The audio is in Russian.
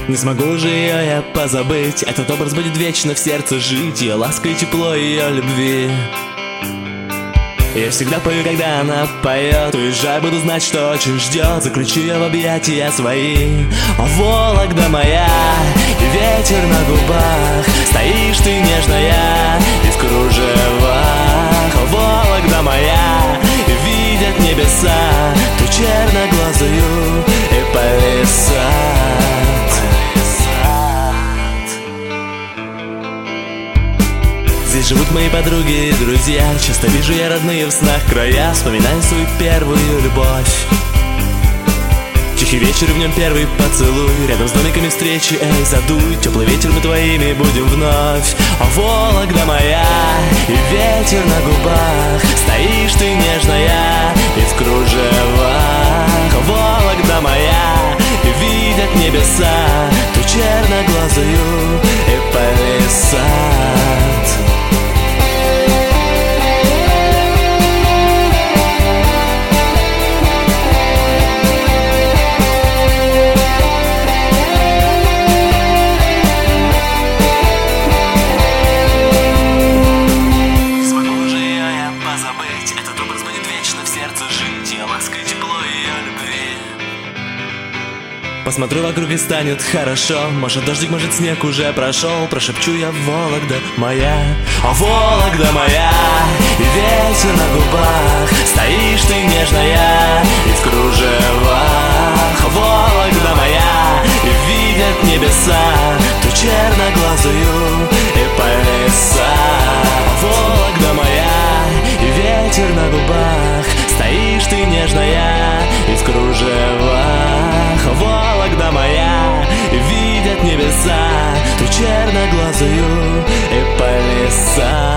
Не смогу уже ее я позабыть. Этот образ будет вечно в сердце жить. Ее ласка и тепло ее любви. Я всегда пою, когда она поет. Уезжай, буду знать, что очень ждет. Заключу ее в объятия свои. О, Вологда моя, и ветер на губах. Стоишь ты нежная и в кружевах. О, Вологда моя, и видят небеса ту черноглазую и повисат. Здесь живут мои подруги и друзья. Часто вижу я родные в снах края. Вспоминаю свою первую любовь. Тихий вечер, в нем первый поцелуй. Рядом с домиками встречи, эй, задуй. Теплый ветер, мы твоими будем вновь. О, Вологда моя, и ветер на губах. Стоишь ты нежная и в кружевах. О, Вологда моя, и видят небеса ту черноглазую и повисат. Посмотрю вокруг и станет хорошо. Может дождик, может снег уже прошел. Прошепчу я: Вологда моя. О, Вологда моя, и ветер на губах. Стоишь ты нежная и в кружевах. О, Вологда моя, и видят небеса ту черноглазую и повисат. О, Вологда моя, и ветер на губах. Стоишь ты нежная и в кружевах. О, Вологда моя, видят небеса ту черноглазую и повисат.